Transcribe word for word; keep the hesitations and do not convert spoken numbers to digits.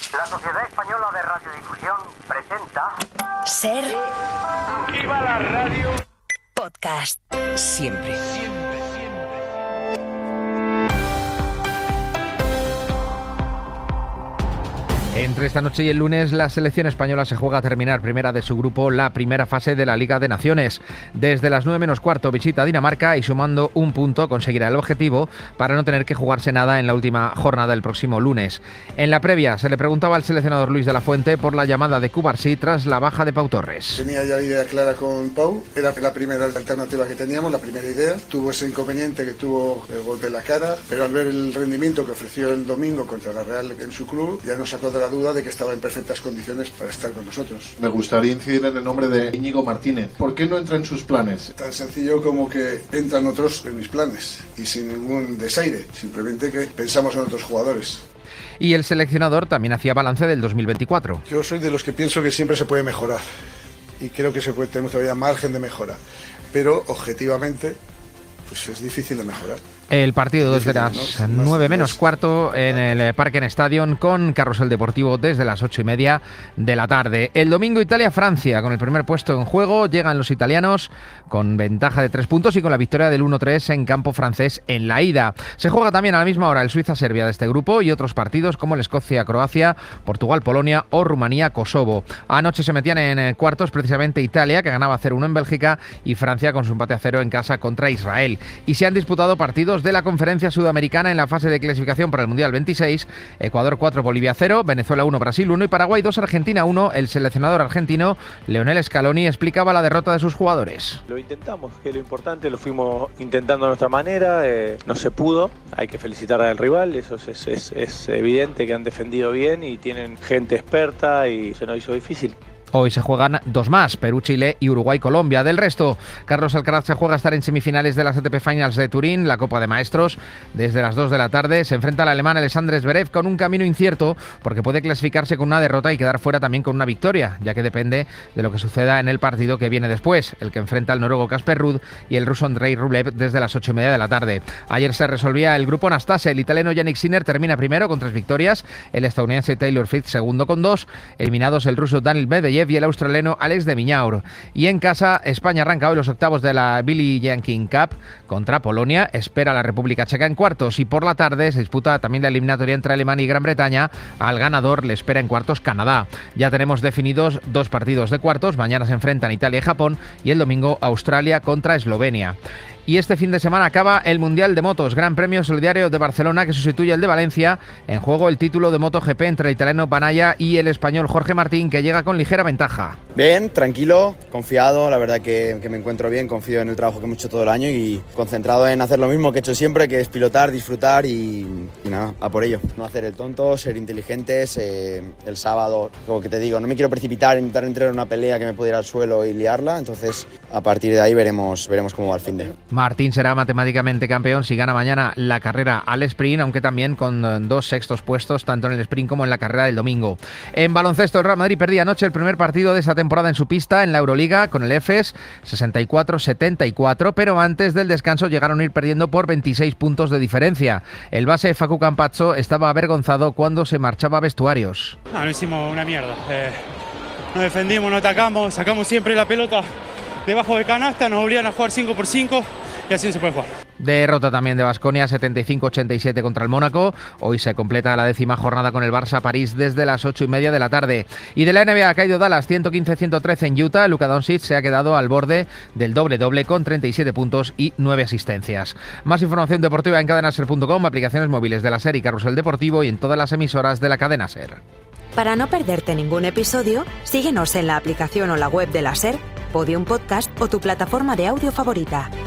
La Sociedad Española de Radiodifusión presenta... Ser... ¡Viva la radio! Podcast. Siempre. Siempre, Entre esta noche y el lunes, la selección española se juega a terminar primera de su grupo la primera fase de la Liga de Naciones. Desde las nueve menos cuarto visita a Dinamarca y sumando un punto conseguirá el objetivo para no tener que jugarse nada en la última jornada del próximo lunes. En la previa se le preguntaba al seleccionador Luis de la Fuente por la llamada de Cubarsí tras la baja de Pau Torres. Tenía ya la idea clara con Pau, era la primera alternativa que teníamos, la primera idea. Tuvo ese inconveniente que tuvo el golpe en la cara, pero al ver el rendimiento que ofreció el domingo contra la Real en su club, ya nos sacó de la duda de que estaba en perfectas condiciones para estar con nosotros. Me gustaría incidir en el nombre de Íñigo Martínez. ¿Por qué no entra en sus planes? Tan sencillo como que entran otros en mis planes y sin ningún desaire, simplemente que pensamos en otros jugadores. Y el seleccionador también hacía balance del dos mil veinticuatro. Yo soy de los que pienso que siempre se puede mejorar y creo que se puede, tenemos todavía margen de mejora, pero objetivamente pues es difícil de mejorar. El partido desde las nueve menos cuarto en el Parken Stadion con carrusel deportivo desde las ocho y media de la tarde. El domingo Italia-Francia con el primer puesto en juego. Llegan los italianos con ventaja de tres puntos y con la victoria del uno tres en campo francés en la ida. Se juega también a la misma hora el Suiza-Serbia de este grupo y otros partidos como el Escocia-Croacia, Portugal-Polonia o Rumanía-Kosovo. Anoche se metían en cuartos precisamente Italia, que ganaba cero uno en Bélgica, y Francia con su empate a cero en casa contra Israel. Y se han disputado partidos de la Conferencia Sudamericana en la fase de clasificación para el Mundial veintiséis. Ecuador cuatro, Bolivia cero, Venezuela uno, Brasil uno y Paraguay dos, Argentina uno. El seleccionador argentino Leonel Scaloni explicaba la derrota de sus jugadores. Lo intentamos, que es lo importante, lo fuimos intentando a nuestra manera, eh, no se pudo, hay que felicitar al rival, eso es, es, es evidente que han defendido bien y tienen gente experta y se nos hizo difícil. Hoy se juegan dos más, Perú-Chile y Uruguay-Colombia. Del resto, Carlos Alcaraz se juega a estar en semifinales de las A T P Finals de Turín, la Copa de Maestros. Desde las dos de la tarde se enfrenta al alemán Alexander Zverev con un camino incierto porque puede clasificarse con una derrota y quedar fuera también con una victoria, ya que depende de lo que suceda en el partido que viene después, el que enfrenta al noruego Casper Ruud y el ruso Andrei Rublev desde las ocho y media de la tarde. Ayer se resolvía el grupo Anastasia, el italiano Yannick Sinner termina primero con tres victorias, el estadounidense Taylor Fritz segundo con dos, eliminados el ruso Daniil Medvedev y el australiano Alex de Minaur. Y en casa, España arranca hoy los octavos de la Billie Jean King Cup contra Polonia, espera a la República Checa en cuartos y por la tarde se disputa también la eliminatoria entre Alemania y Gran Bretaña. Al ganador le espera en cuartos Canadá. Ya tenemos definidos dos partidos de cuartos, mañana se enfrentan Italia y Japón y el domingo Australia contra Eslovenia. Y este fin de semana acaba el Mundial de Motos, Gran Premio Solidario de Barcelona que sustituye el de Valencia. En juego el título de MotoGP entre el italiano Banaya y el español Jorge Martín, que llega con ligera ventaja. Bien, tranquilo, confiado, la verdad que, que me encuentro bien, confío en el trabajo que hemos hecho todo el año y concentrado en hacer lo mismo que he hecho siempre, que es pilotar, disfrutar y, y nada, a por ello. No hacer el tonto, ser inteligentes. Eh, el sábado, como que te digo, no me quiero precipitar, intentar entrar en una pelea que me pueda ir al suelo y liarla, entonces a partir de ahí veremos, veremos cómo va el fin de. Martín será matemáticamente campeón si gana mañana la carrera al sprint, aunque también con dos sextos puestos, tanto en el sprint como en la carrera del domingo. En baloncesto, el Real Madrid perdía anoche el primer partido de esta temporada en su pista en la Euroliga con el Efes, sesenta y cuatro setenta y cuatro, pero antes del descanso llegaron a ir perdiendo por veintiséis puntos de diferencia. El base Facu Campazzo estaba avergonzado cuando se marchaba a vestuarios. No, no hicimos una mierda. Eh, no defendimos, no atacamos, sacamos siempre la pelota debajo de canasta, nos obligan a jugar cinco por cinco. Y así no se puede jugar. Derrota también de Baskonia, setenta y cinco ochenta y siete contra el Mónaco. Hoy se completa la décima jornada con el Barça París desde las ocho y media de la tarde. Y de la N B A ha caído Dallas, ciento quince ciento trece en Utah. Luka Doncic se ha quedado al borde del doble-doble con treinta y siete puntos y nueve asistencias. Más información deportiva en cadena ser punto com, aplicaciones móviles de la SER y Carrusel Deportivo y en todas las emisoras de la cadena SER. Para no perderte ningún episodio, síguenos en la aplicación o la web de la SER, Podium Podcast o tu plataforma de audio favorita.